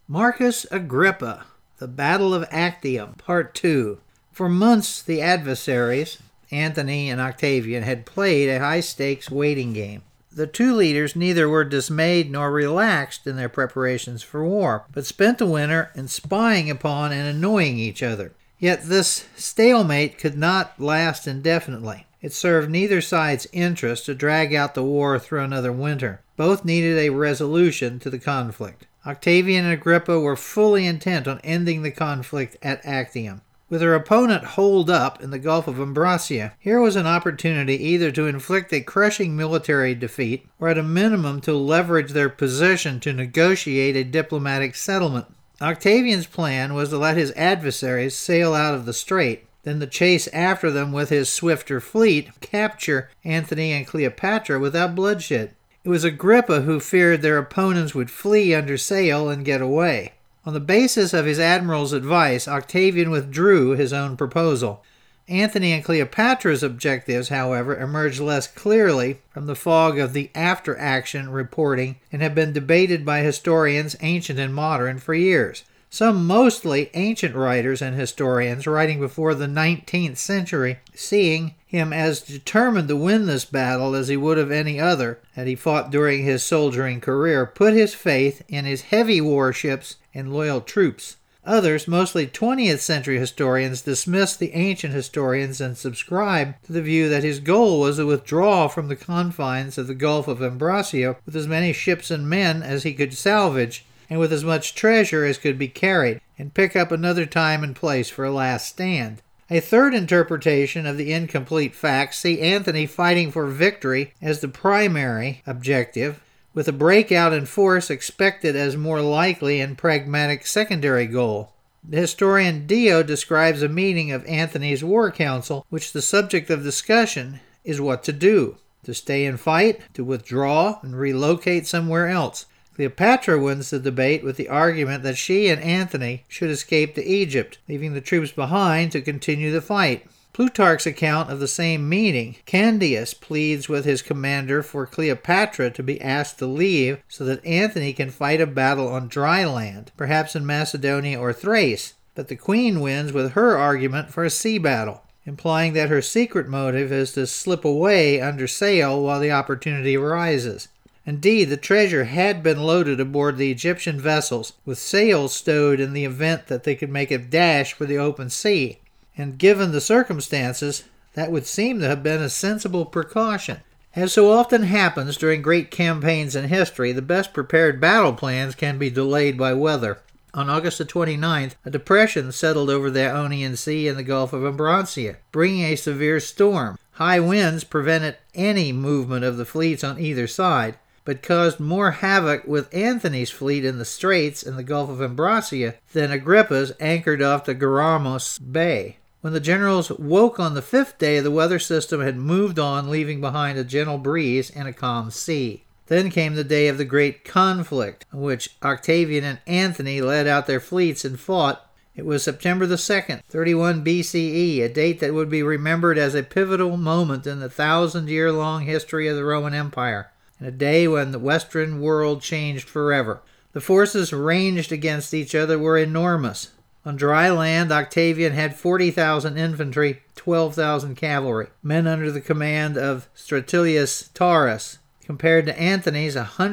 Marcus Agrippa, the Battle of Actium, Part 2. For months, the adversaries, Antony and Octavian, had played a high-stakes waiting game. The two leaders neither were dismayed nor relaxed in their preparations for war, but spent the winter in spying upon and annoying each other. Yet this stalemate could not last indefinitely. It served neither side's interest to drag out the war through another winter. Both needed a resolution to the conflict. Octavian and Agrippa were fully intent on ending the conflict at Actium. With their opponent holed up in the Gulf of Ambracia, here was an opportunity either to inflict a crushing military defeat or at a minimum to leverage their position to negotiate a diplomatic settlement. Octavian's plan was to let his adversaries sail out of the strait, then to chase after them with his swifter fleet, capture Antony and Cleopatra without bloodshed. It was Agrippa who feared their opponents would flee under sail and get away. On the basis of his admiral's advice, Octavian withdrew his own proposal. Antony and Cleopatra's objectives, however, emerged less clearly from the fog of the after-action reporting and have been debated by historians, ancient and modern, for years. Some mostly ancient writers and historians writing before the 19th century, seeing him as determined to win this battle as he would of any other that he fought during his soldiering career, put his faith in his heavy warships and loyal troops. Others, mostly 20th century historians, dismissed the ancient historians and subscribed to the view that his goal was to withdraw from the confines of the Gulf of Ambracia with as many ships and men as he could salvage, and with as much treasure as could be carried, and pick up another time and place for a last stand. A third interpretation of the incomplete facts see Antony fighting for victory as the primary objective, with a breakout in force expected as more likely and pragmatic secondary goal. The historian Dio describes a meeting of Antony's war council, which the subject of discussion is what to do: to stay and fight, to withdraw and relocate somewhere else. Cleopatra wins the debate with the argument that she and Antony should escape to Egypt, leaving the troops behind to continue the fight. Plutarch's account of the same meeting, Candius pleads with his commander for Cleopatra to be asked to leave so that Antony can fight a battle on dry land, perhaps in Macedonia or Thrace, but the queen wins with her argument for a sea battle, implying that her secret motive is to slip away under sail while the opportunity arises. Indeed, the treasure had been loaded aboard the Egyptian vessels, with sails stowed in the event that they could make a dash for the open sea, and given the circumstances, that would seem to have been a sensible precaution. As so often happens during great campaigns in history, the best prepared battle plans can be delayed by weather. On August 29th, a depression settled over the Ionian Sea and the Gulf of Ambracia, bringing a severe storm. High winds prevented any movement of the fleets on either side, but caused more havoc with Antony's fleet in the straits in the Gulf of Ambracia than Agrippa's anchored off the Garamus Bay. When the generals woke on the fifth day, the weather system had moved on, leaving behind a gentle breeze and a calm sea. Then came the day of the great conflict, in which Octavian and Antony led out their fleets and fought. It was September the 2nd, 31 BCE, a date that would be remembered as a pivotal moment in the 1,000-year-long history of the Roman Empire, and a day when the Western world changed forever. The forces ranged against each other were enormous. On dry land, Octavian had 40,000 infantry, 12,000 cavalry, men under the command of Stratilius Taurus, compared to Antony's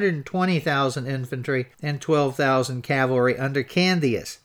120,000 infantry and 12,000 cavalry under Candius.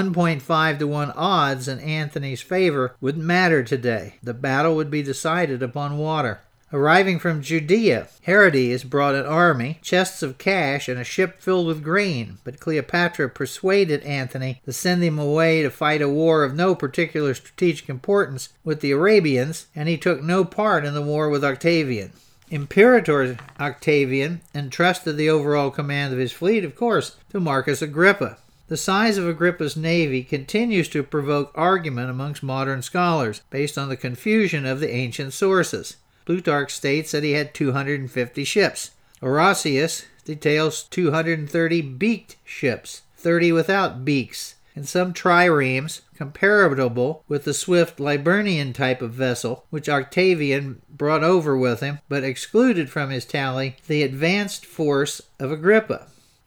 1.5 to 1 odds in Antony's favor wouldn't matter today. The battle would be decided upon water. Arriving from Judea, Herodes brought an army, chests of cash, and a ship filled with grain, but Cleopatra persuaded Antony to send him away to fight a war of no particular strategic importance with the Arabians, and he took no part in the war with Octavian. Imperator Octavian entrusted the overall command of his fleet, of course, to Marcus Agrippa. The size of Agrippa's navy continues to provoke argument amongst modern scholars, based on the confusion of the ancient sources. Plutarch states that he had 250 ships. Orosius details 230 beaked ships, 30 without beaks, and some triremes comparable with the swift Liburnian type of vessel, which Octavian brought over with him, but excluded from his tally the advanced force of Agrippa.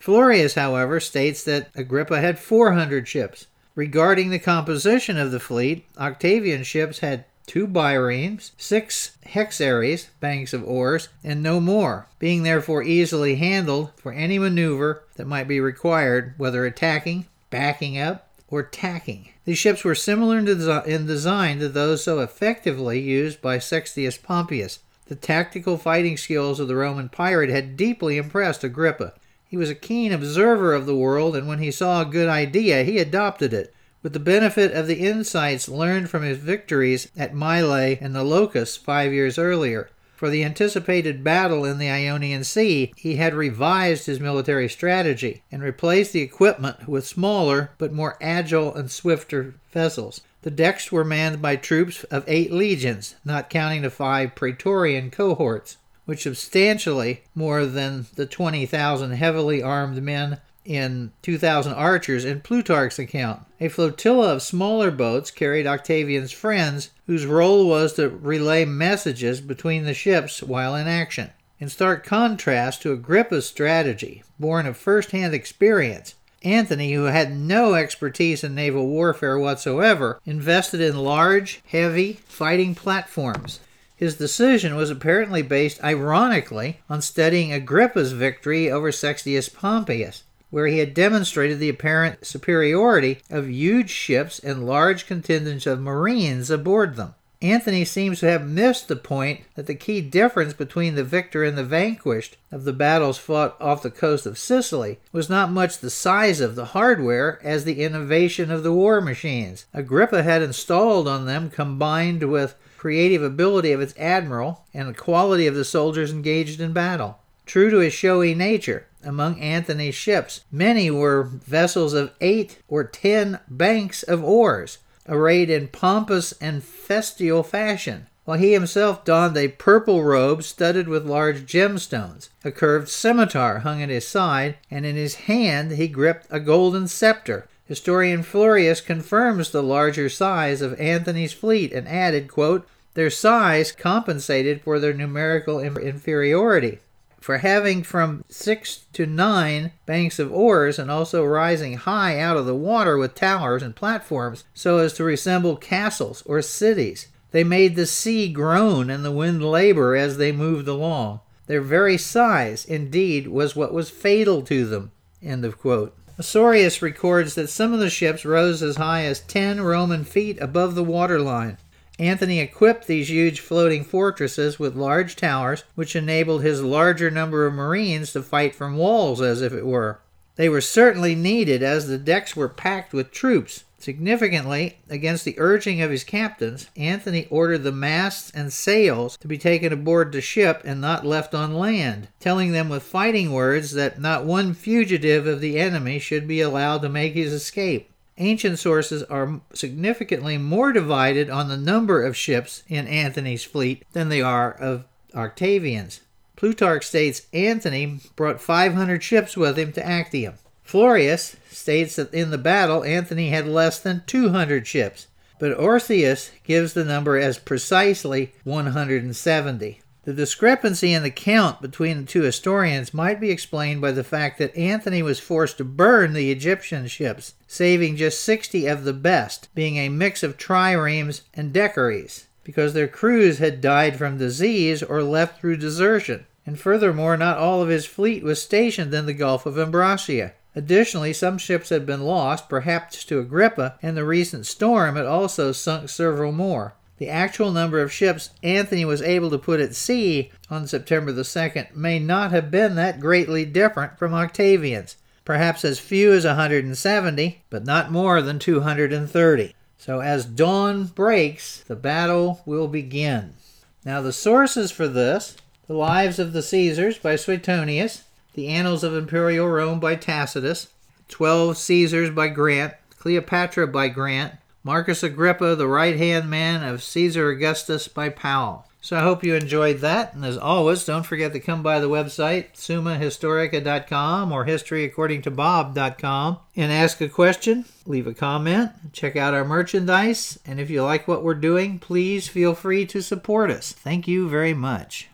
Florius, however, states that Agrippa had 400 ships. Regarding the composition of the fleet, Octavian's ships had 2 biremes, 6 hexeres, banks of oars, and no more, being therefore easily handled for any maneuver that might be required, whether attacking, backing up, or tacking. These ships were similar in design to those so effectively used by Sextius Pompeius. The tactical fighting skills of the Roman pirate had deeply impressed Agrippa. He was a keen observer of the world, and when he saw a good idea, he adopted it. With the benefit of the insights learned from his victories at Mylae and the Locus 5 years earlier, for the anticipated battle in the Ionian Sea, he had revised his military strategy and replaced the equipment with smaller but more agile and swifter vessels. The decks were manned by troops of 8 legions, not counting the 5 Praetorian cohorts, which substantially more than the 20,000 heavily armed men in 2,000 archers in Plutarch's account. A flotilla of smaller boats carried Octavian's friends, whose role was to relay messages between the ships while in action. In stark contrast to Agrippa's strategy, born of first-hand experience, Antony, who had no expertise in naval warfare whatsoever, invested in large, heavy fighting platforms. His decision was apparently based, ironically, on studying Agrippa's victory over Sextius Pompeius, where he had demonstrated the apparent superiority of huge ships and large contingents of marines aboard them. Antony seems to have missed the point that the key difference between the victor and the vanquished of the battles fought off the coast of Sicily was not much the size of the hardware as the innovation of the war machines Agrippa had installed on them, combined with creative ability of its admiral and the quality of the soldiers engaged in battle. True to his showy nature, among Antony's ships, many were vessels of 8 or 10 banks of oars, arrayed in pompous and festal fashion, while he himself donned a purple robe studded with large gemstones. A curved scimitar hung at his side, and in his hand he gripped a golden scepter. Historian Florius confirms the larger size of Antony's fleet and added, quote, "Their size compensated for their numerical inferiority. For having from 6 to 9 banks of oars, and also rising high out of the water with towers and platforms so as to resemble castles or cities, they made the sea groan and the wind labor as they moved along. Their very size, indeed, was what was fatal to them." End of quote. Osorius records that some of the ships rose as high as 10 Roman feet above the waterline. Antony equipped these huge floating fortresses with large towers, which enabled his larger number of marines to fight from walls, as if it were. They were certainly needed, as the decks were packed with troops. Significantly, against the urging of his captains, Antony ordered the masts and sails to be taken aboard the ship and not left on land, telling them with fighting words that not one fugitive of the enemy should be allowed to make his escape. Ancient sources are significantly more divided on the number of ships in Antony's fleet than they are of Octavian's. Plutarch states Antony brought 500 ships with him to Actium. Florius states that in the battle Antony had less than 200 ships, but Orthius gives the number as precisely 170. The discrepancy in the count between the two historians might be explained by the fact that Antony was forced to burn the Egyptian ships, saving just 60 of the best, being a mix of triremes and decuries, because their crews had died from disease or left through desertion. And furthermore, not all of his fleet was stationed in the Gulf of Ambracia. Additionally, some ships had been lost, perhaps to Agrippa, and the recent storm had also sunk several more. The actual number of ships Antony was able to put at sea on September the 2nd may not have been that greatly different from Octavian's. Perhaps as few as 170, but not more than 230. So as dawn breaks, the battle will begin. Now the sources for this: The Lives of the Caesars by Suetonius, The Annals of Imperial Rome by Tacitus, 12 Caesars by Grant, Cleopatra by Grant, Marcus Agrippa, the right-hand man of Caesar Augustus by Powell. So I hope you enjoyed that, and as always, don't forget to come by the website, summahistorica.com or historyaccordingtobob.com, and ask a question, leave a comment, check out our merchandise, and if you like what we're doing, please feel free to support us. Thank you very much.